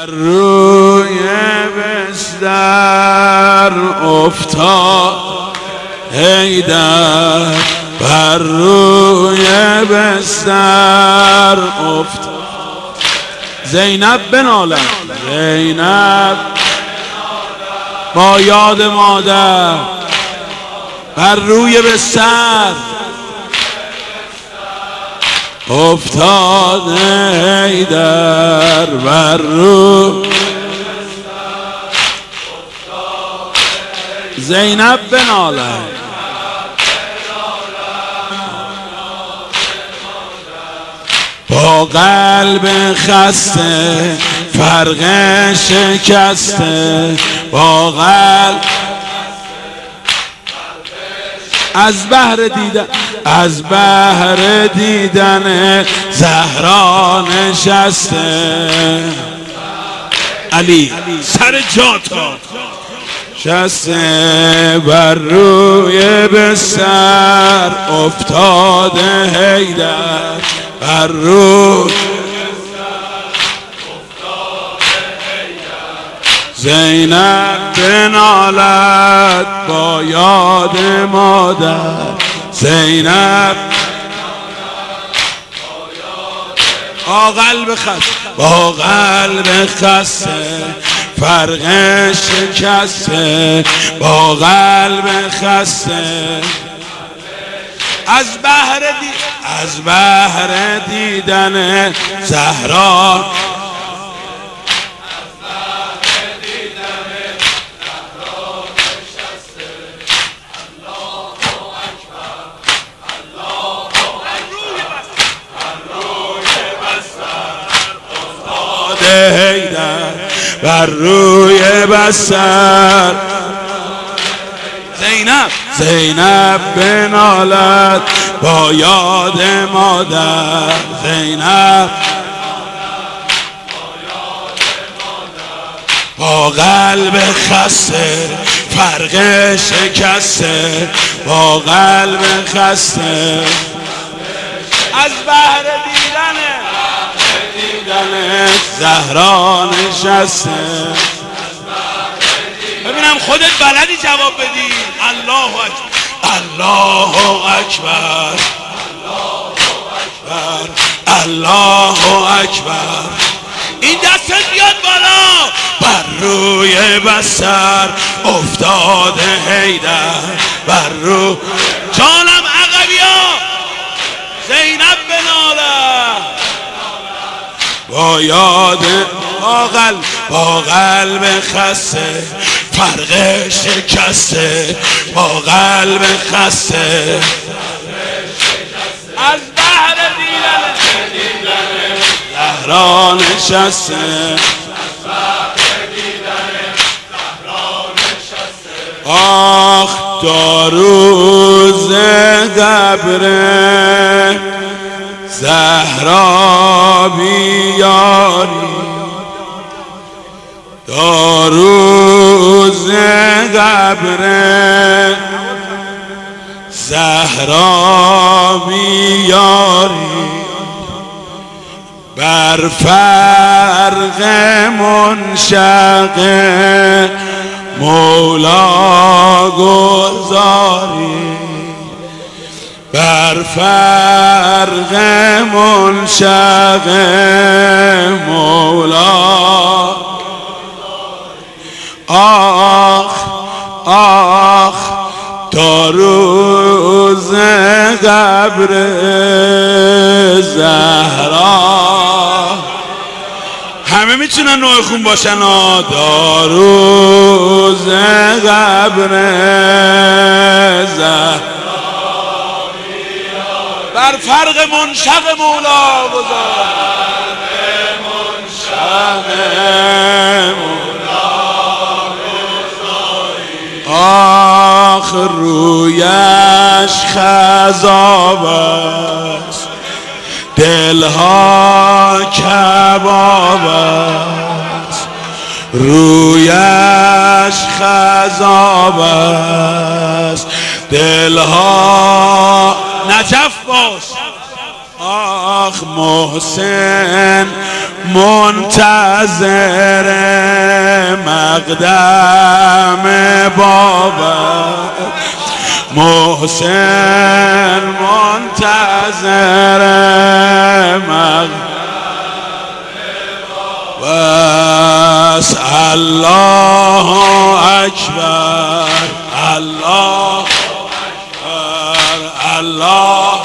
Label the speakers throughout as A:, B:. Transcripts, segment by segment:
A: بر روی بستر افتاد حیدر، بر روی بستر افتاد. زینب بنالد، زینب با یاد مادر بر روی بستر افتاد حیدر، بر روی زینب بنالد. با قلب خسته فرق شکسته، با قلب از بهر دیدن زهرا نشسته. علی سر جاتا شسته، بر روی بستر افتاد حیدر، بر روی زینب بنالد با یاد مادر، زینب با قلب خسته فرق شکسته، با قلب خسته از بهر دیدن زهرا. حیدر بر روی بستر، زینب بنالد با یاد مادر، زینب با قلب خسته فرق شکسته، با قلب خسته از بهر دیدن زهرا نشسته. ببینم خودت بلدی جواب بدی. الله اکبر، الله اکبر، الله اکبر. این دستت بیاد بالا. بر روی بستر افتاد حیدر، بر روی جانم عقبیا زینب بنالد با یاد با قلب خسته فرق شکسته، با قلب خسته از بهر دیدن زهرا نشسته. آخ تا روز قبر زهرا بیاری، تا روز قبر زهرا بیاری، بر فرق منشق مولا گذاری، بر فرق منشق مولا. آخ آخ تا روز قبر زهرا. همه میتونن نوع خون باشن ها. تا روز قبر زهرا بر فرق منشق مولا گذار، آخ رویش خضاب است، دلها کباب است، رویش خضاب است، دلها نجف باش. آخ محسن منتظر مقدم بابا، محسن منتظر مقدم بس. الله اکبر، الله اکبر، الله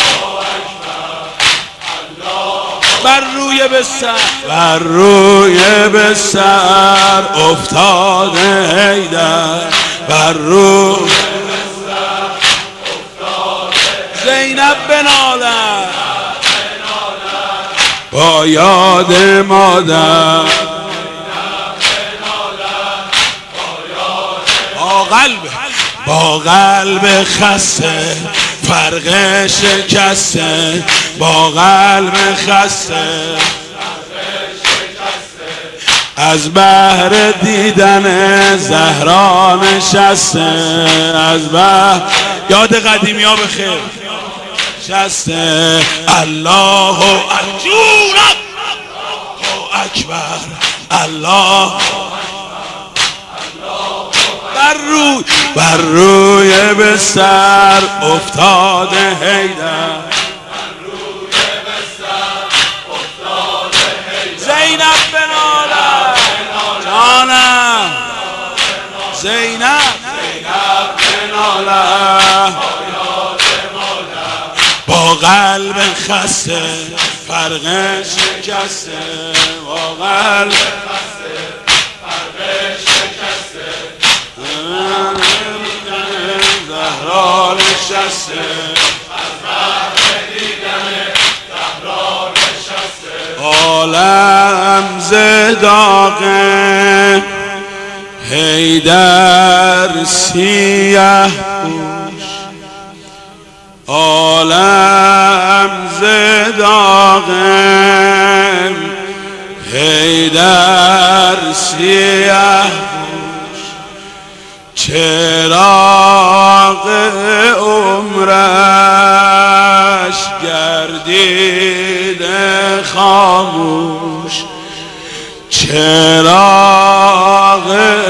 A: بر روی بستر، بر روی بستر افتاده حیدر، بر روی بستر افتاده. زینب بنالد با یاد مادر، با قلب خسته، فرق شکسته، با قلب خسته، از بهر دیدن زهرا نشسته، از بهر یاد قدیمی ها بخیر نشسته. الله اکبر، الله بر روی بستر افتاده حیدر، زینب بنالد جانم، زینب بنالد با قلب خسته، فرق شکسته، با قلب خسته، فرق شکسته، زهرا نشسته، از بهر دیدن زهرا نشسته. عالم زداغه حیدر سیه پوش، عالم زداغه حیدر سیه پوش، چراغ عمرش گردید خاموش، چراغ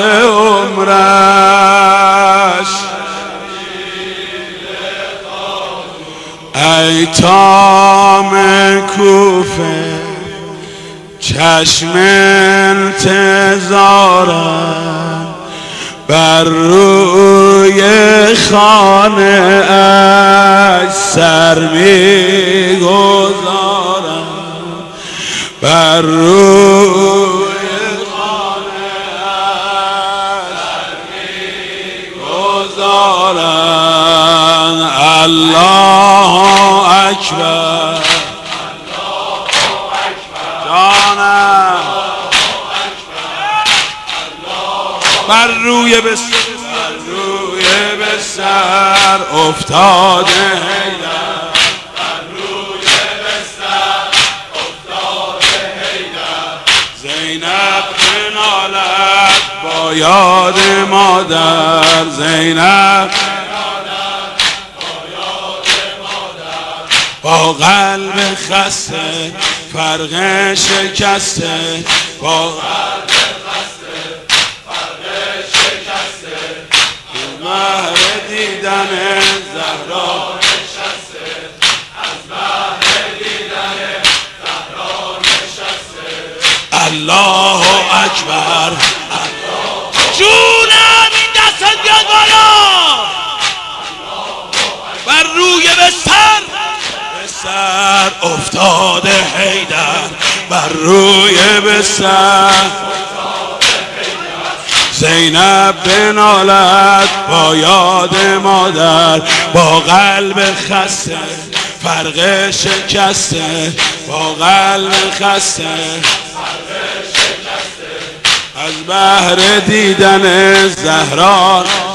A: عمرش ایتام کوفه چشم انتظارم، بر روی خانه اش سر میگذارم، بر روی خانه اش سر میگذارم. الله اکبر، جانم بر روی بستر افتاده حیدر، بر روی بستر افتاده حیدر. زینب بنالد با یاد مادر، زینب با قلب خسته، فرق شکسته، با قلب خسته، فرق شکسته، مهر دیدن زهرا نشسته، از بهر دیدن زهرا نشسته. الله اکبر، جونم این دست بیاد بالا، بر روی بستر سر افتاده حیدر، بر روی بستر زینب بنالد با یاد مادر، با قلب خسته، فرق شکسته، با قلب خسته، از بهر دیدن زهرا